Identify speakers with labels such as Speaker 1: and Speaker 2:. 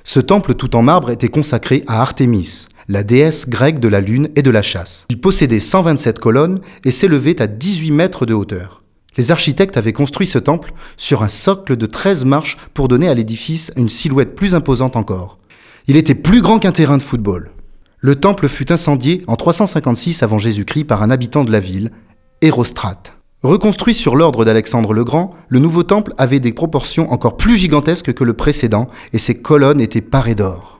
Speaker 1: Ce temple tout en marbre était consacré à Artémis, la déesse grecque de la lune et de la chasse. Il possédait 127 colonnes et s'élevait à 18 mètres de hauteur. Les architectes avaient construit ce temple sur un socle de 13 marches pour donner à l'édifice une silhouette plus imposante encore. Il était plus grand qu'un terrain de football. Le temple fut incendié en 356 avant Jésus-Christ par un habitant de la ville, Érostrate. Reconstruit sur l'ordre d'Alexandre le Grand, le nouveau temple avait des proportions encore plus gigantesques que le précédent et ses colonnes étaient parées d'or.